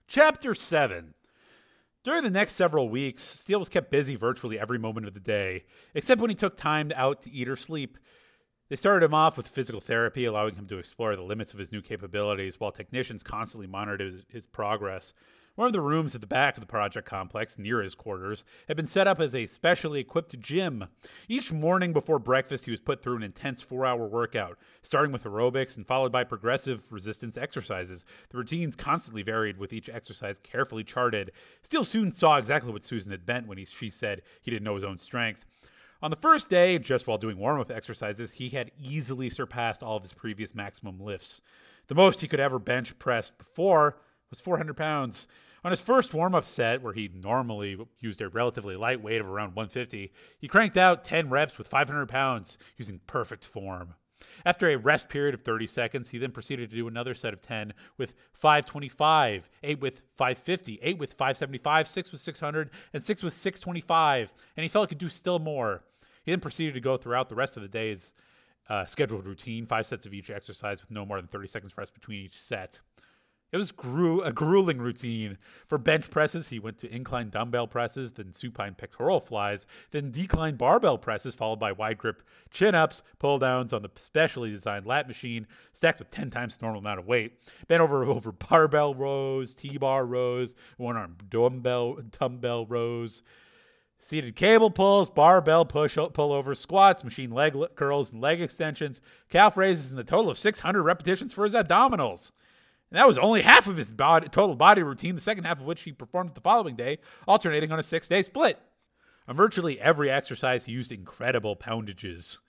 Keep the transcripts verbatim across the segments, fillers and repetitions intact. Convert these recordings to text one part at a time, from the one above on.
Chapter seven. During the next several weeks, Steele was kept busy virtually every moment of the day, except when he took time out to eat or sleep. They started him off with physical therapy, allowing him to explore the limits of his new capabilities, while technicians constantly monitored his, his progress. One of the rooms at the back of the project complex, near his quarters, had been set up as a specially equipped gym. Each morning before breakfast, he was put through an intense four-hour workout, starting with aerobics and followed by progressive resistance exercises. The routines constantly varied, with each exercise carefully charted. Steele soon saw exactly what Susan had meant when he, she said he didn't know his own strength. On the first day, just while doing warm-up exercises, he had easily surpassed all of his previous maximum lifts. The most he could ever bench press before was four hundred pounds. On his first warm-up set, where he normally used a relatively light weight of around one hundred fifty, he cranked out ten reps with five hundred pounds, using perfect form. After a rest period of thirty seconds, he then proceeded to do another set of ten with five twenty-five, eight with five fifty, eight with five seventy-five, six with six hundred, and six with six twenty-five, and he felt he could do still more. He then proceeded to go throughout the rest of the day's uh, scheduled routine, five sets of each exercise with no more than thirty seconds rest between each set. It was gru- a grueling routine. For bench presses, he went to incline dumbbell presses, then supine pectoral flies, then decline barbell presses, followed by wide grip chin-ups, pull-downs on the specially designed lat machine, stacked with ten times the normal amount of weight, bent over over barbell rows, T-bar rows, one-arm dumbbell, dumbbell rows, seated cable pulls, barbell push pullovers, squats, machine leg curls, and leg extensions, calf raises, and a total of six hundred repetitions for his abdominals. And that was only half of his body, total body routine, the second half of which he performed the following day, alternating on a six-day split. On virtually every exercise, he used incredible poundages.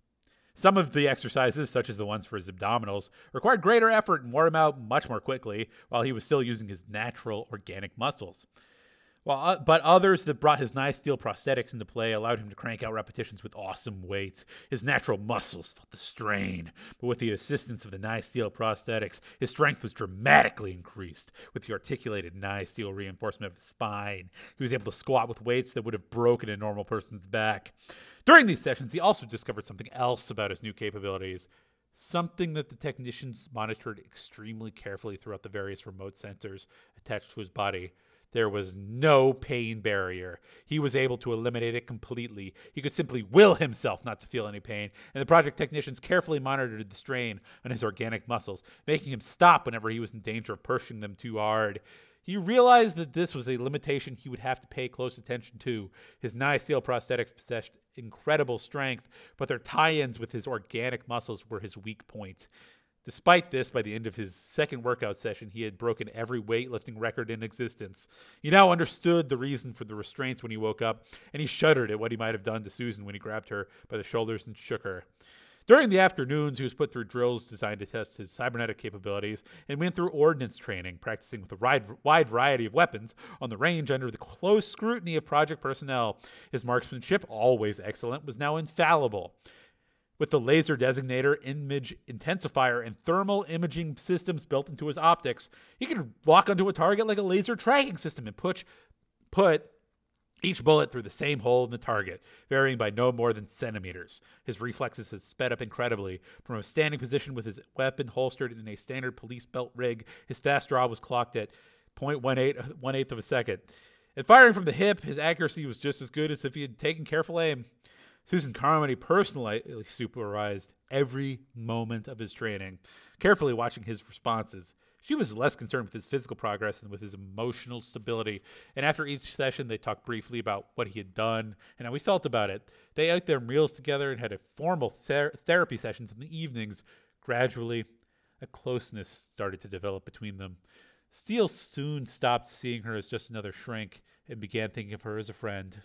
Some of the exercises, such as the ones for his abdominals, required greater effort and wore him out much more quickly, while he was still using his natural organic muscles. While, uh, but others that brought his nice steel prosthetics into play allowed him to crank out repetitions with awesome weights. His natural muscles felt the strain, but with the assistance of the nice steel prosthetics, his strength was dramatically increased. With the articulated nice steel reinforcement of his spine, he was able to squat with weights that would have broken a normal person's back. During these sessions, he also discovered something else about his new capabilities. Something that the technicians monitored extremely carefully throughout the various remote sensors attached to his body. There was no pain barrier. He was able to eliminate it completely. He could simply will himself not to feel any pain, and the project technicians carefully monitored the strain on his organic muscles, making him stop whenever he was in danger of pushing them too hard. He realized that this was a limitation he would have to pay close attention to. His nice steel prosthetics possessed incredible strength, but their tie-ins with his organic muscles were his weak points. Despite this, by the end of his second workout session, he had broken every weightlifting record in existence. He now understood the reason for the restraints when he woke up, and he shuddered at what he might have done to Susan when he grabbed her by the shoulders and shook her. During the afternoons, he was put through drills designed to test his cybernetic capabilities and went through ordnance training, practicing with a wide, wide variety of weapons on the range under the close scrutiny of project personnel. His marksmanship, always excellent, was now infallible. With the laser designator, image intensifier, and thermal imaging systems built into his optics, he could lock onto a target like a laser tracking system and push, put each bullet through the same hole in the target, varying by no more than centimeters. His reflexes had sped up incredibly. From a standing position with his weapon holstered in a standard police belt rig, his fast draw was clocked at zero point one eight, one-eighth of a second. And firing from the hip, his accuracy was just as good as if he had taken careful aim. Susan Carmody personally supervised every moment of his training, carefully watching his responses. She was less concerned with his physical progress than with his emotional stability, and after each session, they talked briefly about what he had done and how he felt about it. They ate their meals together and had a formal ther- therapy sessions in the evenings. Gradually, a closeness started to develop between them. Steele soon stopped seeing her as just another shrink and began thinking of her as a friend.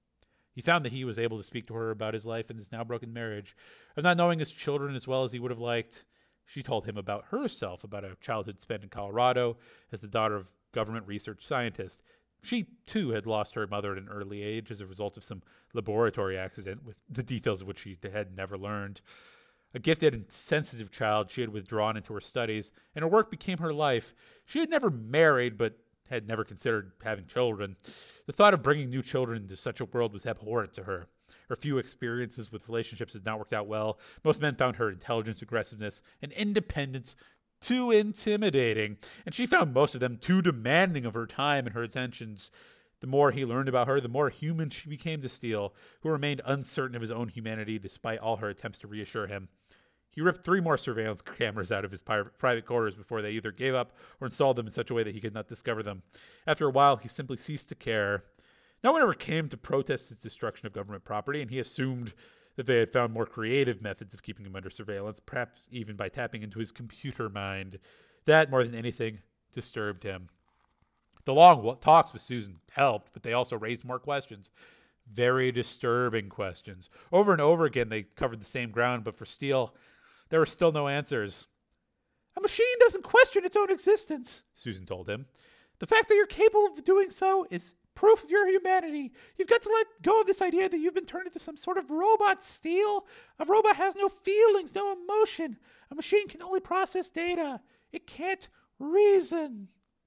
He found that he was able to speak to her about his life and his now broken marriage, of not knowing his children as well as he would have liked. She told him about herself, about a childhood spent in Colorado as the daughter of government research scientist. She, too, had lost her mother at an early age as a result of some laboratory accident, with the details of which she had never learned. A gifted and sensitive child, she had withdrawn into her studies, and her work became her life. She had never married, but had never considered having children. The thought of bringing new children into such a world was abhorrent to her. Her few experiences with relationships had not worked out well. Most men found her intelligence, aggressiveness, and independence too intimidating, and she found most of them too demanding of her time and her attentions. The more he learned about her, the more human she became to Steele, who remained uncertain of his own humanity despite all her attempts to reassure him. He ripped three more surveillance cameras out of his private quarters before they either gave up or installed them in such a way that he could not discover them. After a while, he simply ceased to care. No one ever came to protest his destruction of government property, and he assumed that they had found more creative methods of keeping him under surveillance, perhaps even by tapping into his computer mind. That, more than anything, disturbed him. The long talks with Susan helped, but they also raised more questions. Very disturbing questions. Over and over again, they covered the same ground, but for Steele, there were still no answers. A machine doesn't question its own existence, Susan told him. The fact that you're capable of doing so is proof of your humanity. You've got to let go of this idea that you've been turned into some sort of robot, Steele. A robot has no feelings, no emotion. A machine can only process data. It can't reason.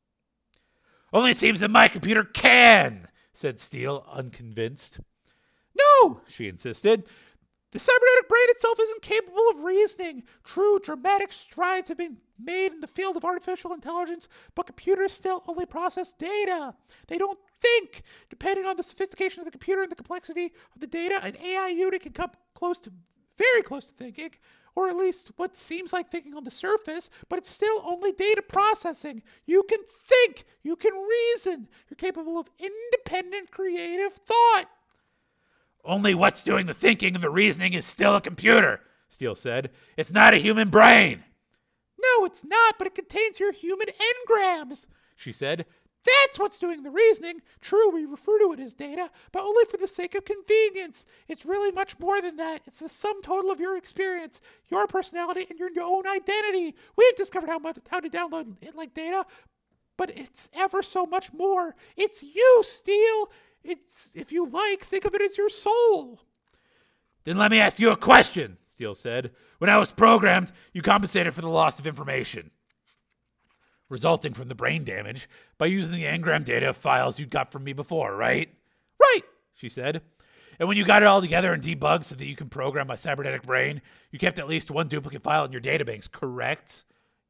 Only it seems that my computer can, said Steele, unconvinced. No, she insisted. The cybernetic brain itself isn't capable of reasoning. True dramatic strides have been made in the field of artificial intelligence, but computers still only process data. They don't think. Depending on the sophistication of the computer and the complexity of the data, an A I unit can come close to, very close to thinking, or at least what seems like thinking on the surface, but it's still only data processing. You can think. You can reason. You're capable of independent creative thought. Only what's doing the thinking and the reasoning is still a computer, Steele said. It's not a human brain. No, it's not, but it contains your human engrams, she said. That's what's doing the reasoning. True, we refer to it as data, but only for the sake of convenience. It's really much more than that. It's the sum total of your experience, your personality, and your own identity. We've discovered how much how to download it like data, but it's ever so much more. It's you, Steele. It's, if you like, think of it as your soul. Then let me ask you a question, Steele said. When I was programmed, you compensated for the loss of information resulting from the brain damage by using the engram data files you'd got from me before, right? Right, she said. And when you got it all together and debugged so that you can program my cybernetic brain, you kept at least one duplicate file in your databanks, correct?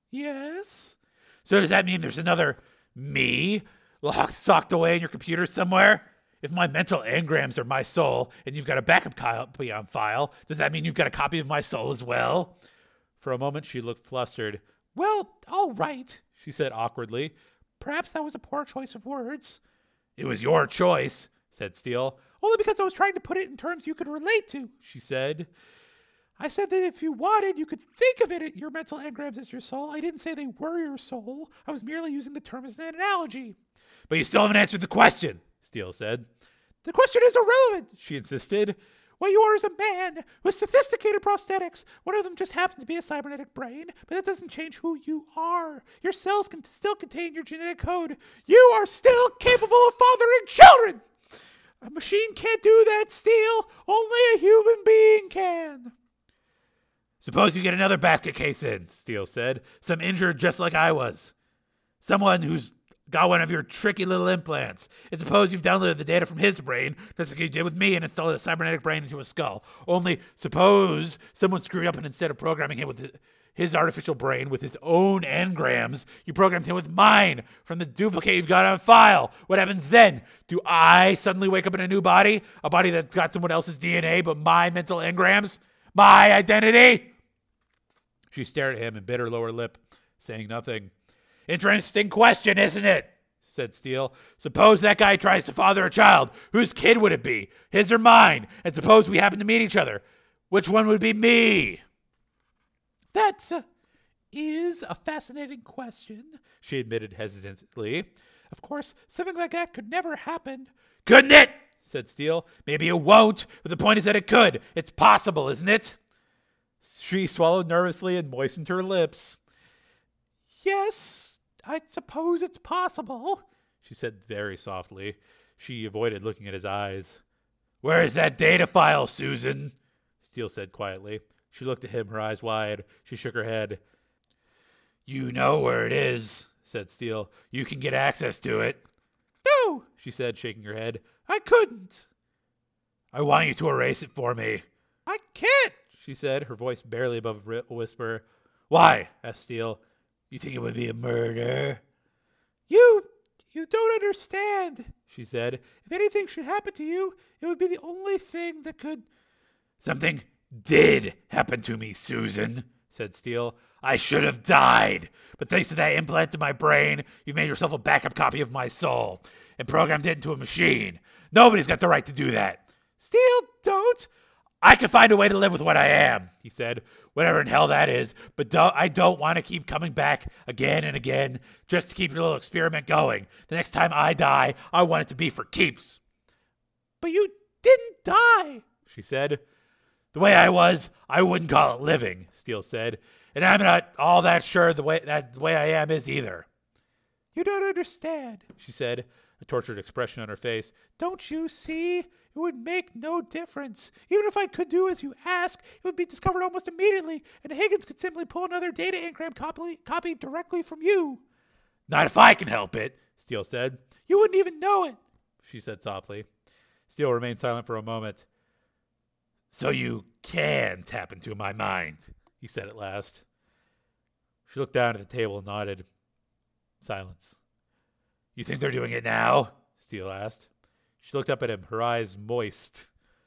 Yes. So does that mean there's another me locked, socked away in your computer somewhere? If my mental engrams are my soul and you've got a backup copy on file, does that mean you've got a copy of my soul as well? For a moment, she looked flustered. Well, all right, she said awkwardly. Perhaps that was a poor choice of words. It was your choice, said Steele. Only because I was trying to put it in terms you could relate to, she said. I said that if you wanted, you could think of it, your mental engrams as your soul. I didn't say they were your soul. I was merely using the term as an analogy. But you still haven't answered the question, Steele said. The question is irrelevant, she insisted. What you are is a man with sophisticated prosthetics. One of them just happens to be a cybernetic brain, but that doesn't change who you are. Your cells can still contain your genetic code. You are still capable of fathering children. A machine can't do that, Steele. Only a human being can. Suppose you get another basket case in, Steele said. Some injured just like I was. Someone who's got one of your tricky little implants. And suppose you've downloaded the data from his brain, just like you did with me, and installed a cybernetic brain into a skull. Only suppose someone screwed up and instead of programming him with his artificial brain with his own engrams, you programmed him with mine from the duplicate you've got on file. What happens then? Do I suddenly wake up in a new body? A body that's got someone else's D N A but my mental engrams? My identity? She stared at him and bit her lower lip, saying nothing. Interesting question, isn't it? Said Steele. Suppose that guy tries to father a child. Whose kid would it be? His or mine? And suppose we happen to meet each other. Which one would be me? That uh, is a fascinating question, she admitted hesitantly. Of course, something like that could never happen. Couldn't it? Said Steele. Maybe it won't, but the point is that it could. It's possible, isn't it? She swallowed nervously and moistened her lips. Yes, I suppose it's possible, she said very softly. She avoided looking at his eyes. Where is that data file, Susan? Steele said quietly. She looked at him, her eyes wide. She shook her head. You know where it is, said Steele. You can get access to it. No, she said, shaking her head. I couldn't. I want you to erase it for me. I can't, she said, her voice barely above a whisper. Why? Asked Steele. You think it would be a murder? You, you don't understand, she said. If anything should happen to you, it would be the only thing that could... Something did happen to me, Susan, said Steele. I should have died, but thanks to that implant in my brain, you've made yourself a backup copy of my soul and programmed it into a machine. Nobody's got the right to do that. Steele, don't. I can find a way to live with what I am, he said, whatever in hell that is, but don't, I don't want to keep coming back again and again just to keep your little experiment going. The next time I die, I want it to be for keeps. But you didn't die, she said. The way I was, I wouldn't call it living, Steele said, and I'm not all that sure the way that the way I am is either. You don't understand, she said, a tortured expression on her face. Don't you see? It would make no difference. Even if I could do as you ask, it would be discovered almost immediately, and Higgins could simply pull another data engram copy, copy directly from you. Not if I can help it, Steele said. You wouldn't even know it, she said softly. Steele remained silent for a moment. So you can tap into my mind, he said at last. She looked down at the table and nodded. Silence. You think they're doing it now? Steele asked. She looked up at him, her eyes moist.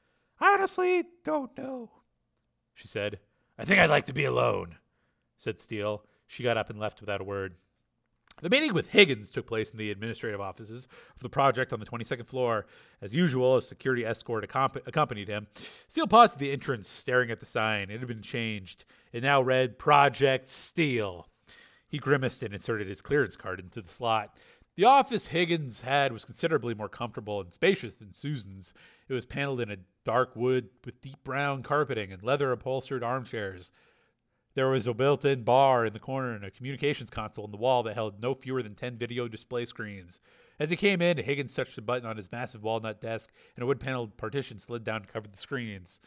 I honestly don't know, she said. I think I'd like to be alone, said Steele. She got up and left without a word. The meeting with Higgins took place in the administrative offices of the project on the twenty-second floor. As usual, a security escort accomp- accompanied him. Steele paused at the entrance, staring at the sign. It had been changed. It now read Project Steele. He grimaced and inserted his clearance card into the slot. The office Higgins had was considerably more comfortable and spacious than Susan's. It was paneled in a dark wood with deep brown carpeting and leather-upholstered armchairs. There was a built-in bar in the corner and a communications console on the wall that held no fewer than ten video display screens. As he came in, Higgins touched a button on his massive walnut desk, and a wood-paneled partition slid down to cover the screens.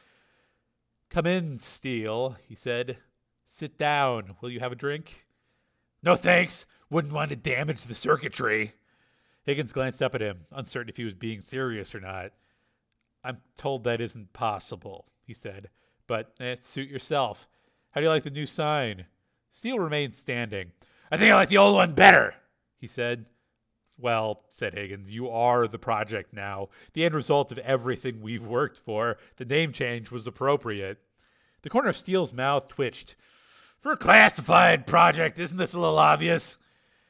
Come in, Steele, he said. Sit down. Will you have a drink? No thanks. Wouldn't want to damage the circuitry. Higgins glanced up at him, uncertain if he was being serious or not. I'm told that isn't possible, he said. But eh, suit yourself. How do you like the new sign? Steele remained standing. I think I like the old one better, he said. Well, said Higgins, you are the project now. The end result of everything we've worked for. The name change was appropriate. The corner of Steele's mouth twitched. For a classified project, isn't this a little obvious?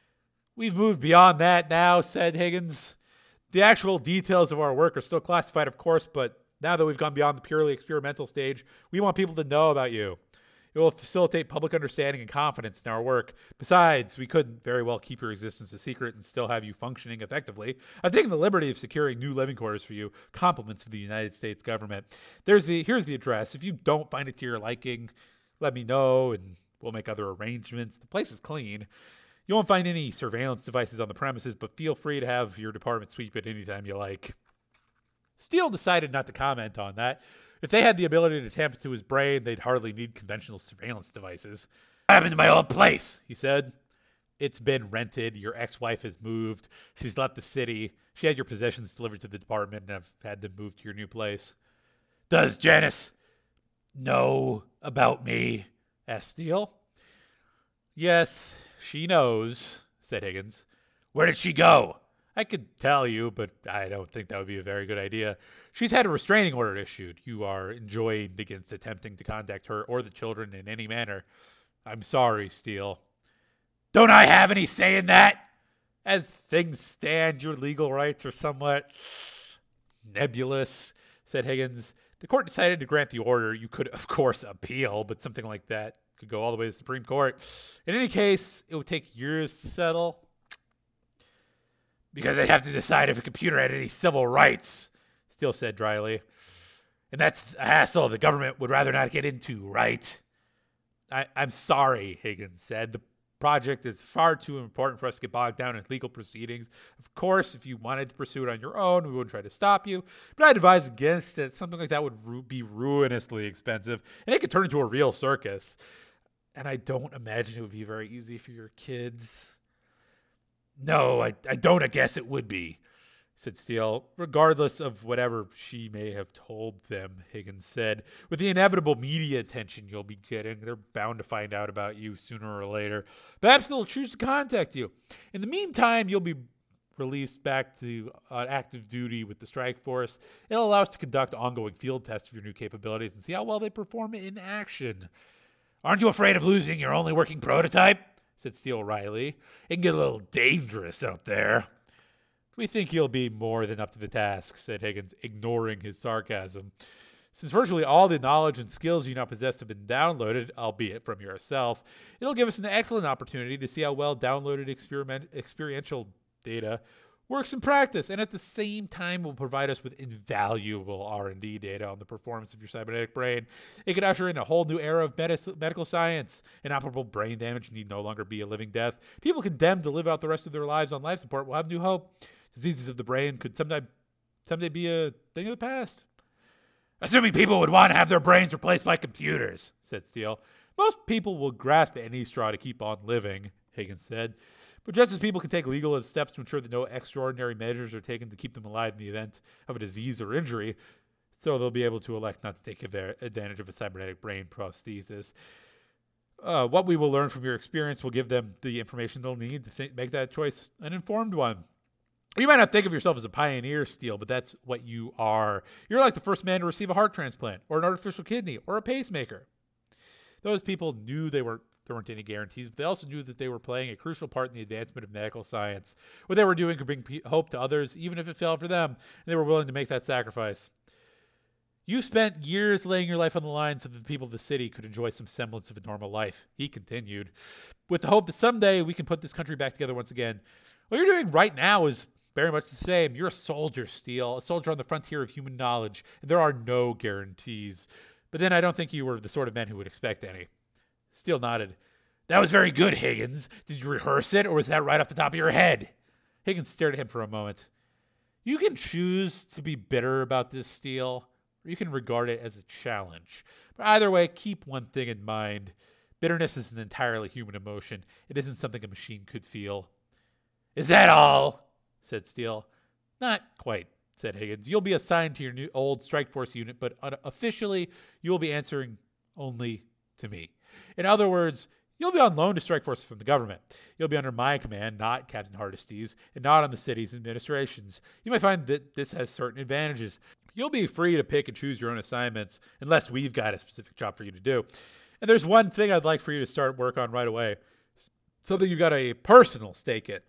We've moved beyond that now, said Higgins. The actual details of our work are still classified, of course, but now that we've gone beyond the purely experimental stage, we want people to know about you. It will facilitate public understanding and confidence in our work. Besides, we couldn't very well keep your existence a secret and still have you functioning effectively. I've taken the liberty of securing new living quarters for you, compliments of the United States government. There's the here's the address. If you don't find it to your liking, let me know and we'll make other arrangements. The place is clean. You won't find any surveillance devices on the premises, but feel free to have your department sweep it anytime you like. Steele decided not to comment on that. If they had the ability to tap into his brain, they'd hardly need conventional surveillance devices. What happened to my old place? He said. It's been rented. Your ex-wife has moved. She's left the city. She had your possessions delivered to the department and have had them moved to your new place. Does Janice know about me? Asked Steele. Yes, she knows, said Higgins. Where did she go? I could tell you, but I don't think that would be a very good idea. She's had a restraining order issued. You are enjoined against attempting to contact her or the children in any manner. I'm sorry, Steele. Don't I have any say in that? As things stand, your legal rights are somewhat nebulous, said Higgins. The court decided to grant the order. You could, of course, appeal, but something like that could go all the way to the Supreme Court. In any case, it would take years to settle. Because they'd have to decide if a computer had any civil rights, Steele said dryly. And that's a hassle the government would rather not get into, right? I, I'm sorry, Higgins said. The project is far too important for us to get bogged down in legal proceedings. Of course, if you wanted to pursue it on your own, we wouldn't try to stop you. But I'd advise against it. Something like that would ru- be ruinously expensive. And it could turn into a real circus. And I don't imagine it would be very easy for your kids. No, I, I don't I guess it would be, said Steele. Regardless of whatever she may have told them, Higgins said. With the inevitable media attention you'll be getting, they're bound to find out about you sooner or later. Perhaps they'll choose to contact you. In the meantime, you'll be released back to uh, active duty with the strike force. It'll allow us to conduct ongoing field tests of your new capabilities and see how well they perform in action. Aren't you afraid of losing your only working prototype? Said Steele wryly. It can get a little dangerous out there. We think you'll be more than up to the task, said Higgins, ignoring his sarcasm. Since virtually all the knowledge and skills you now possess have been downloaded, albeit from yourself, it'll give us an excellent opportunity to see how well downloaded experiment, experiential data works in practice, and at the same time will provide us with invaluable R and D data on the performance of your cybernetic brain. It could usher in a whole new era of medis- medical science. Inoperable brain damage need no longer be a living death. People condemned to live out the rest of their lives on life support will have new hope. Diseases of the brain could someday, someday be a thing of the past. Assuming people would want to have their brains replaced by computers, said Steele. Most people will grasp at any straw to keep on living, Higgins said. But just as people can take legal steps to ensure that no extraordinary measures are taken to keep them alive in the event of a disease or injury, so they'll be able to elect not to take advantage of a cybernetic brain prosthesis. Uh, what we will learn from your experience will give them the information they'll need to think, make that choice an informed one. You might not think of yourself as a pioneer, Steele, but that's what you are. You're like the first man to receive a heart transplant, or an artificial kidney, or a pacemaker. Those people knew they were there weren't any guarantees, but they also knew that they were playing a crucial part in the advancement of medical science. What they were doing could bring hope to others, even if it failed for them, and they were willing to make that sacrifice. You spent years laying your life on the line so that the people of the city could enjoy some semblance of a normal life, he continued, with the hope that someday we can put this country back together once again. What you're doing right now is very much the same. You're a soldier, Steele, a soldier on the frontier of human knowledge, and there are no guarantees. But then I don't think you were the sort of man who would expect any. Steele nodded. That was very good, Higgins. Did you rehearse it, or was that right off the top of your head? Higgins stared at him for a moment. You can choose to be bitter about this, Steele, or you can regard it as a challenge. But either way, keep one thing in mind. Bitterness is an entirely human emotion. It isn't something a machine could feel. Is that all? Said Steele. Not quite, said Higgins. You'll be assigned to your new old Strike Force unit, but officially you will be answering only to me. In other words, you'll be on loan to Strike Force from the government. You'll be under my command, not Captain Hardesty's, and not on the city's administrations. You might find that this has certain advantages. You'll be free to pick and choose your own assignments, unless we've got a specific job for you to do. And there's one thing I'd like for you to start work on right away. Something you've got a personal stake in.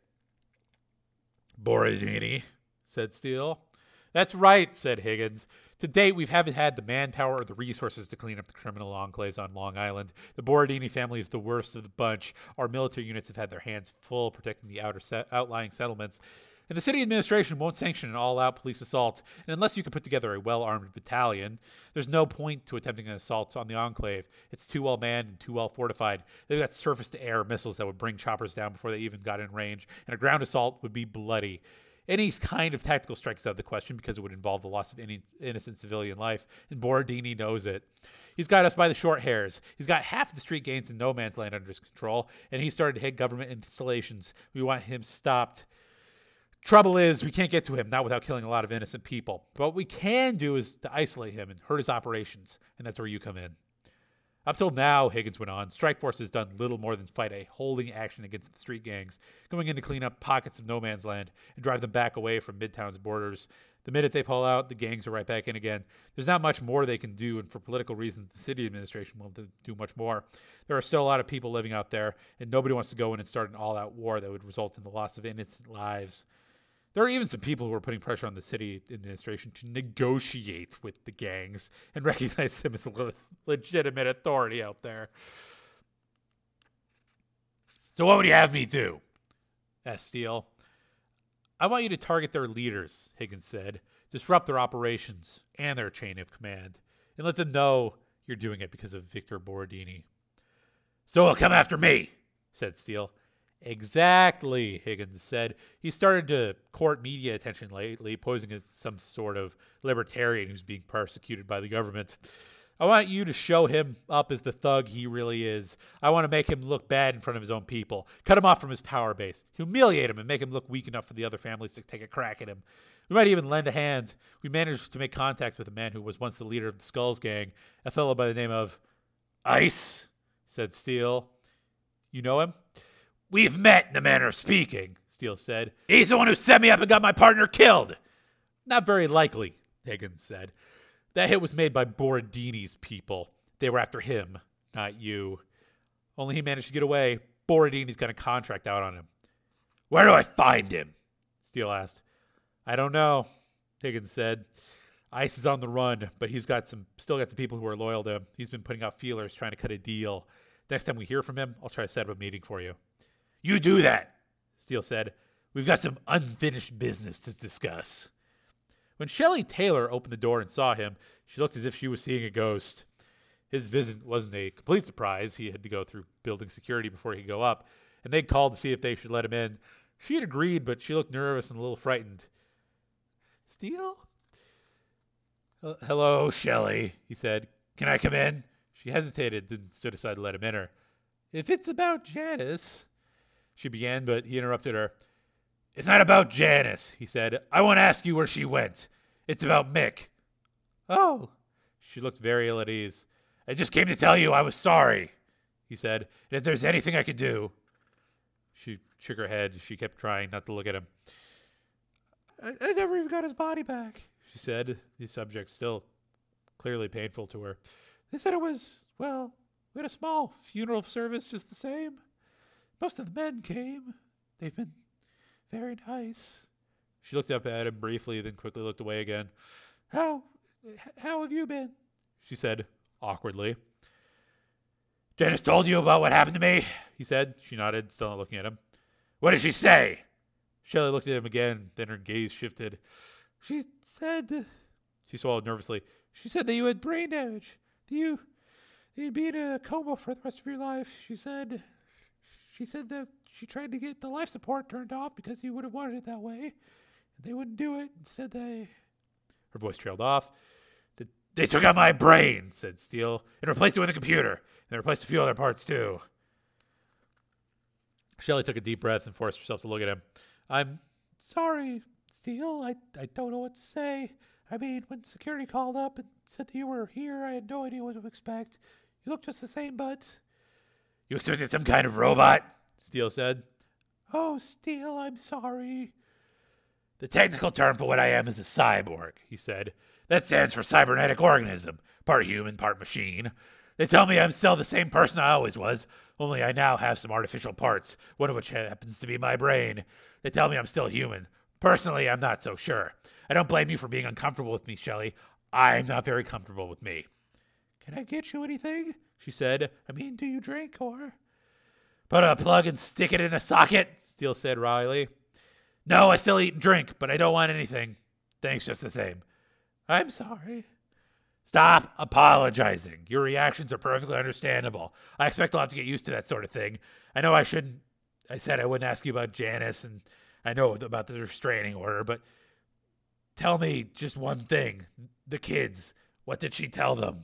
Borodini, said Steele. That's right, said Higgins. To date, we haven't had the manpower or the resources to clean up the criminal enclaves on Long Island. The Borodini family is the worst of the bunch. Our military units have had their hands full protecting the outer set, outlying settlements. And the city administration won't sanction an all-out police assault. And unless you can put together a well-armed battalion, there's no point to attempting an assault on the enclave. It's too well-manned and too well-fortified. They've got surface-to-air missiles that would bring choppers down before they even got in range. And a ground assault would be bloody. Any kind of tactical strike is out of the question because it would involve the loss of any innocent civilian life, and Borodini knows it. He's got us by the short hairs. He's got half of the street gangs in no man's land under his control, and he started to hit government installations. We want him stopped. Trouble is, we can't get to him, not without killing a lot of innocent people. But what we can do is to isolate him and hurt his operations, and that's where you come in. Up till now, Higgins went on, Strike Force has done little more than fight a holding action against the street gangs, going in to clean up pockets of no man's land and drive them back away from Midtown's borders. The minute they pull out, the gangs are right back in again. There's not much more they can do, and for political reasons, the city administration won't do much more. There are still a lot of people living out there, and nobody wants to go in and start an all-out war that would result in the loss of innocent lives. There are even some people who are putting pressure on the city administration to negotiate with the gangs and recognize them as a le- legitimate authority out there. So what would you have me do? Asked Steele. I want you to target their leaders, Higgins said. Disrupt their operations and their chain of command. And let them know you're doing it because of Victor Borodini. So he'll come after me, said Steele. Exactly, Higgins said. He started to court media attention lately, posing as some sort of libertarian who's being persecuted by the government. I want you to show him up as the thug he really is. I want to make him look bad in front of his own people. Cut him off from his power base. Humiliate him and make him look weak enough for the other families to take a crack at him. We might even lend a hand. We managed to make contact with a man who was once the leader of the Skulls gang, a fellow by the name of Ice, said Steele. You know him? We've met in a manner of speaking, Steele said. He's the one who set me up and got my partner killed. Not very likely, Higgins said. That hit was made by Borodini's people. They were after him, not you. Only he managed to get away. Borodini's got a contract out on him. Where do I find him? Steele asked. I don't know, Higgins said. Ice is on the run, but he's got some, still got some people who are loyal to him. He's been putting out feelers, trying to cut a deal. Next time we hear from him, I'll try to set up a meeting for you. You do that, Steele said. We've got some unfinished business to discuss. When Shelley Taylor opened the door and saw him, she looked as if she was seeing a ghost. His visit wasn't a complete surprise. He had to go through building security before he could go up, and they'd called to see if they should let him in. She had agreed, but she looked nervous and a little frightened. Steele? Uh, hello, Shelley, he said. Can I come in? She hesitated, then stood aside to let him enter. If it's about Janice, she began, but he interrupted her. It's not about Janice, he said. I won't ask you where she went. It's about Mick. Oh. She looked very ill at ease. I just came to tell you I was sorry, he said, and if there's anything I could do. She shook her head. She kept trying not to look at him. I, I never even got his body back, she said, the subject still clearly painful to her. They said it was, well, we had a small funeral service just the same. Most of the men came. They've been very nice. She looked up at him briefly, then quickly looked away again. How, how have you been? She said awkwardly. Janice told you about what happened to me? He said. She nodded, still not looking at him. What did she say? Shelley looked at him again, then her gaze shifted. She said... She swallowed nervously. She said that you had brain damage. That you... that you'd be in a coma for the rest of your life. She said... She said that she tried to get the life support turned off because you would have wanted it that way. And they wouldn't do it. Instead, they... Her voice trailed off. They took out my brain, said Steele, and replaced it with a computer. And they replaced a few other parts, too. Shelley took a deep breath and forced herself to look at him. I'm sorry, Steele. I, I don't know what to say. I mean, when security called up and said that you were here, I had no idea what to expect. You look just the same, but... You expected some kind of robot? Steele said. Oh, Steele, I'm sorry. The technical term for what I am is a cyborg, he said. That stands for cybernetic organism, part human, part machine. They tell me I'm still the same person I always was, only I now have some artificial parts, one of which happens to be my brain. They tell me I'm still human. Personally, I'm not so sure. I don't blame you for being uncomfortable with me, Shelley. I'm not very comfortable with me. Can I get you anything? She said. I mean, do you drink, or... Put a plug and stick it in a socket, Steele said wryly. No, I still eat and drink, but I don't want anything. Thanks just the same. I'm sorry. Stop apologizing. Your reactions are perfectly understandable. I expect I'll have to get used to that sort of thing. I know I shouldn't... I said I wouldn't ask you about Janice, and I know about the restraining order, but tell me just one thing. The kids, what did she tell them?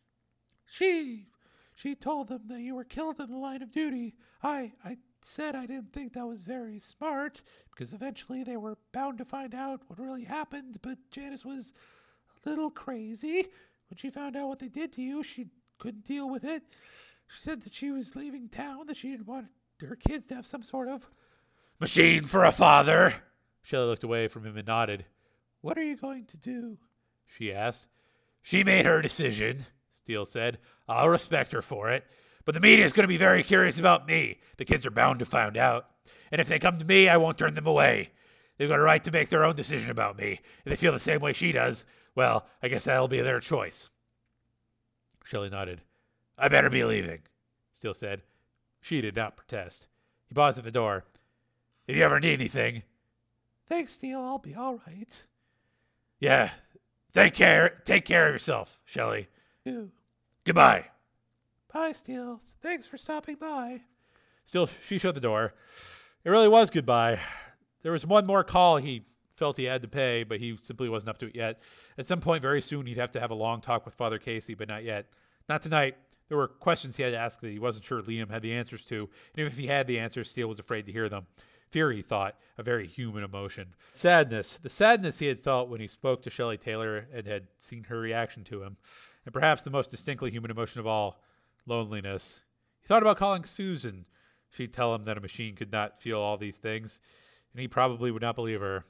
She... She told them that you were killed in the line of duty. I... I said I didn't think that was very smart, because eventually they were bound to find out what really happened, but Janice was a little crazy. When she found out what they did to you, she couldn't deal with it. She said that she was leaving town, that she didn't want her kids to have some sort of machine for a father. Shelley looked away from him and nodded. What are you going to do? She asked. She made her decision, Steele said. I'll respect her for it. But the media is going to be very curious about me. The kids are bound to find out. And if they come to me, I won't turn them away. They've got a right to make their own decision about me. If they feel the same way she does, well, I guess that'll be their choice. Shelley nodded. I better be leaving, Steele said. She did not protest. He paused at the door. If you ever need anything. Thanks, Steele. I'll be all right. Yeah. Take care. Take care of yourself, Shelley. You. Goodbye. Bye, Steele. Thanks for stopping by. Still, she shut the door. It really was goodbye. There was one more call he felt he had to pay, but he simply wasn't up to it yet. At some point very soon, he'd have to have a long talk with Father Casey, but not yet. Not tonight. There were questions he had to ask that he wasn't sure Liam had the answers to, and even if he had the answers, Steele was afraid to hear them. Fear, he thought, a very human emotion. Sadness. The sadness he had felt when he spoke to Shelley Taylor and had seen her reaction to him. And perhaps the most distinctly human emotion of all, loneliness. He thought about calling Susan. She'd tell him that a machine could not feel all these things, and he probably would not believe her.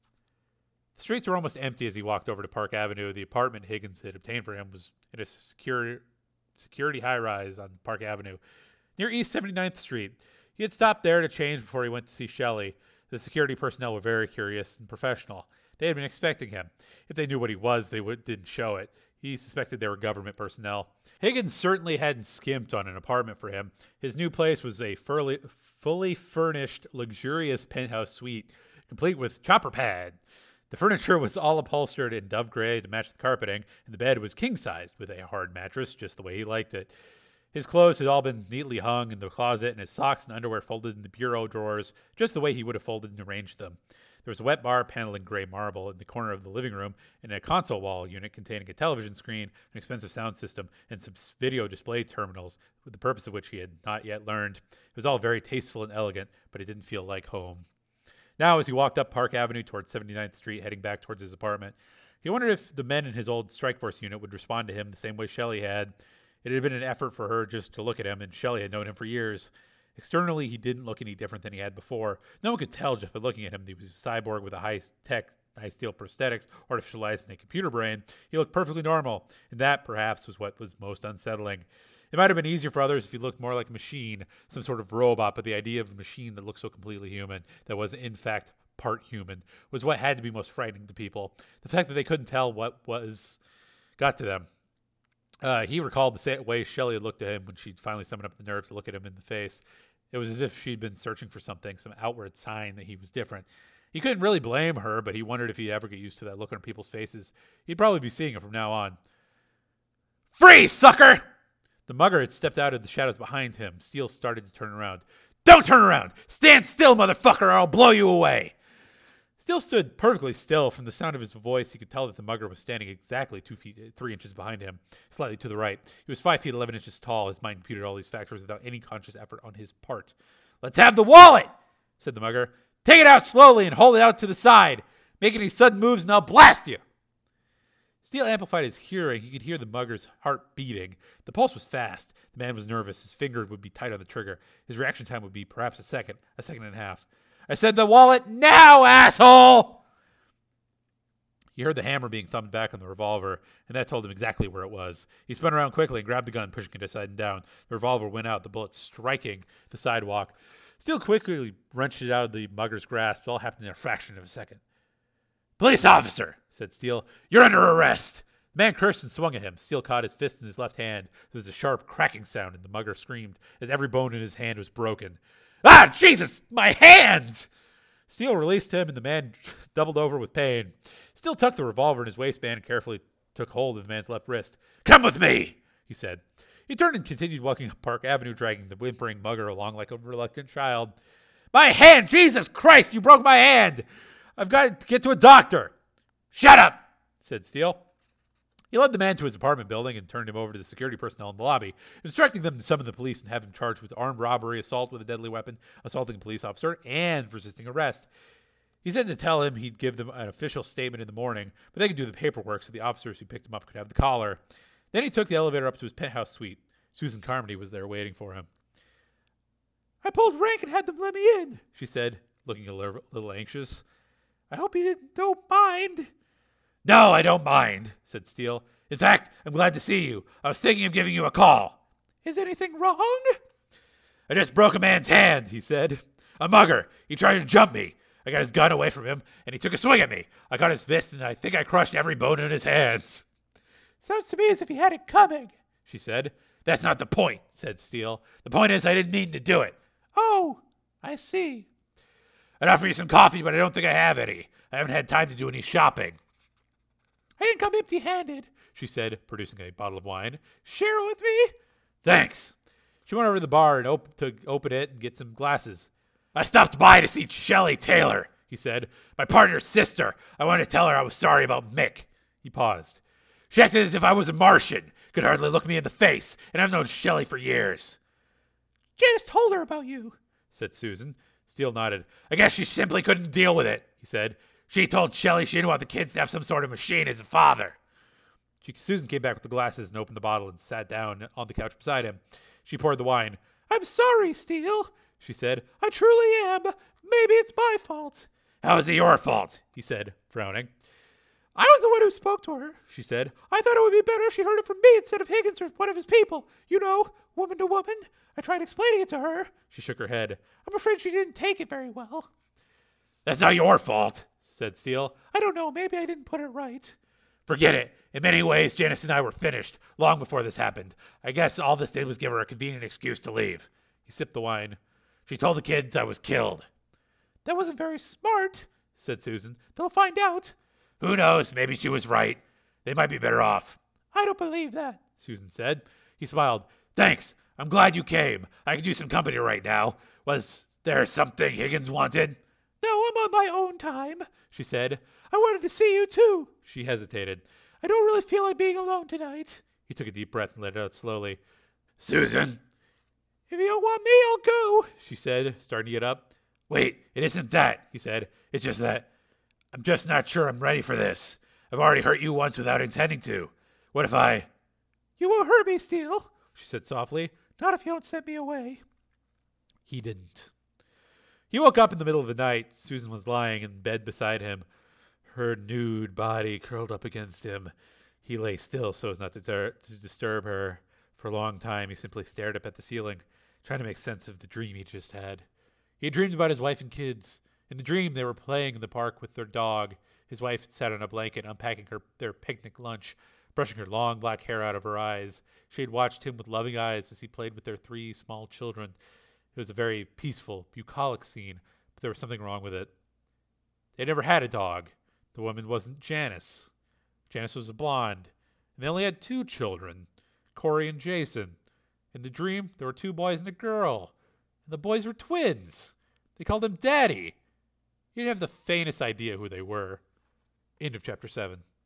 The streets were almost empty as he walked over to Park Avenue. The apartment Higgins had obtained for him was in a secure, security high-rise on Park Avenue, near East seventy-ninth Street. He had stopped there to change before he went to see Shelley. The security personnel were very curious and professional. They had been expecting him. If they knew what he was, they would, didn't show it. He suspected they were government personnel. Higgins certainly hadn't skimped on an apartment for him. His new place was a fully, fully furnished, luxurious penthouse suite, complete with chopper pad. The furniture was all upholstered in dove gray to match the carpeting, and the bed was king-sized with a hard mattress, just the way he liked it. His clothes had all been neatly hung in the closet, and his socks and underwear folded in the bureau drawers, just the way he would have folded and arranged them. There was a wet bar paneled in gray marble in the corner of the living room, and a console wall unit containing a television screen, an expensive sound system, and some video display terminals, with the purpose of which he had not yet learned. It was all very tasteful and elegant, but it didn't feel like home. Now, as he walked up Park Avenue towards seventy-ninth Street, heading back towards his apartment, he wondered if the men in his old strike force unit would respond to him the same way Shelley had. It had been an effort for her just to look at him, and Shelley had known him for years. Externally, he didn't look any different than he had before. No one could tell just by looking at him that he was a cyborg with a high-tech, high-steel prosthetics, artificialized in a computer brain. He looked perfectly normal, and that, perhaps, was what was most unsettling. It might have been easier for others if he looked more like a machine, some sort of robot, but the idea of a machine that looked so completely human, that was, in fact, part human, was what had to be most frightening to people. The fact that they couldn't tell what was got to them. Uh, he recalled the way Shelley had looked at him when she'd finally summoned up the nerve to look at him in the face. It was as if she'd been searching for something, some outward sign that he was different. He couldn't really blame her, but he wondered if he'd ever get used to that look on people's faces. He'd probably be seeing it from now on. Freeze, sucker! The mugger had stepped out of the shadows behind him. Steele started to turn around. Don't turn around! Stand still, motherfucker, or I'll blow you away! Steele stood perfectly still. From the sound of his voice, he could tell that the mugger was standing exactly two feet, three inches behind him, slightly to the right. He was five feet, eleven inches tall. His mind computed all these factors without any conscious effort on his part. Let's have the wallet, said the mugger. Take it out slowly and hold it out to the side. Make any sudden moves and I'll blast you. Steele amplified his hearing. He could hear the mugger's heart beating. The pulse was fast. The man was nervous. His finger would be tight on the trigger. His reaction time would be perhaps a second, a second and a half. I said the wallet now, asshole! He heard the hammer being thumbed back on the revolver, and that told him exactly where it was. He spun around quickly and grabbed the gun, pushing it aside and down. The revolver went out, the bullet striking the sidewalk. Steele quickly wrenched it out of the mugger's grasp. It all happened in a fraction of a second. Police officer, said Steele. You're under arrest. The man cursed and swung at him. Steele caught his fist in his left hand. There was a sharp cracking sound, and the mugger screamed as every bone in his hand was broken. Ah, Jesus, my hands! Steele released him, and the man doubled over with pain. Steele tucked the revolver in his waistband and carefully took hold of the man's left wrist. Come with me, he said. He turned and continued walking up Park Avenue, dragging the whimpering mugger along like a reluctant child. My hand! Jesus Christ, you broke my hand! I've got to get to a doctor. Shut up, said Steele. He led the man to his apartment building and turned him over to the security personnel in the lobby, instructing them to summon the police and have him charged with armed robbery, assault with a deadly weapon, assaulting a police officer, and resisting arrest. He said to tell him he'd give them an official statement in the morning, but they could do the paperwork so the officers who picked him up could have the collar. Then he took the elevator up to his penthouse suite. Susan Carmody was there waiting for him. I pulled rank and had them let me in, she said, looking a little anxious. I hope you didn't, don't mind. No, I don't mind, said Steele. In fact, I'm glad to see you. I was thinking of giving you a call. Is anything wrong? I just broke a man's hand, he said. A mugger. He tried to jump me. I got his gun away from him, and he took a swing at me. I caught his fist, and I think I crushed every bone in his hands. Sounds to me as if he had it coming, she said. That's not the point, said Steele. The point is I didn't mean to do it. Oh, I see. I'd offer you some coffee, but I don't think I have any. I haven't had time to do any shopping. I didn't come empty-handed, she said, producing a bottle of wine. Share it with me? Thanks. She went over to the bar and op- to open it and get some glasses. I stopped by to see Shelley Taylor, he said. My partner's sister. I wanted to tell her I was sorry about Mick. He paused. She acted as if I was a Martian. Could hardly look me in the face, and I've known Shelley for years. Janice told her about you, said Susan. Steele nodded. I guess she simply couldn't deal with it, he said. She told Shelley she didn't want the kids to have some sort of machine as a father. She, Susan came back with the glasses and opened the bottle and sat down on the couch beside him. She poured the wine. I'm sorry, Steele, she said. I truly am. Maybe it's my fault. How is it your fault? He said, frowning. I was the one who spoke to her, she said. I thought it would be better if she heard it from me instead of Higgins or one of his people. You know, woman to woman. I tried explaining it to her. She shook her head. I'm afraid she didn't take it very well. That's not your fault, said Steele. I don't know. Maybe I didn't put it right. Forget it. In many ways, Janice and I were finished long before this happened. I guess all this did was give her a convenient excuse to leave. He sipped the wine. She told the kids I was killed. That wasn't very smart, said Susan. They'll find out. Who knows? Maybe she was right. They might be better off. I don't believe that, Susan said. He smiled. Thanks. I'm glad you came. I can use some company right now. Was there something Higgins wanted? No, I'm on my own time, she said. I wanted to see you too. She hesitated. I don't really feel like being alone tonight. He took a deep breath and let it out slowly. Susan. If you don't want me, I'll go, she said, starting to get up. Wait, it isn't that, he said. It's just that I'm just not sure I'm ready for this. I've already hurt you once without intending to. What if I... You won't hurt me, Steele, she said softly. Not if you don't send me away. He didn't. He woke up in the middle of the night. Susan was lying in bed beside him, her nude body curled up against him. He lay still so as not to, ter- to disturb her. For a long time, he simply stared up at the ceiling, trying to make sense of the dream he just had. He had dreamed about his wife and kids. In the dream, they were playing in the park with their dog. His wife sat on a blanket, unpacking her their picnic lunch, brushing her long black hair out of her eyes. She had watched him with loving eyes as he played with their three small children. It was a very peaceful, bucolic scene, but there was something wrong with it. They never had a dog. The woman wasn't Janice. Janice was a blonde, and they only had two children, Corey and Jason. In the dream, there were two boys and a girl, and the boys were twins. They called him Daddy. He didn't have the faintest idea who they were. End of chapter seven.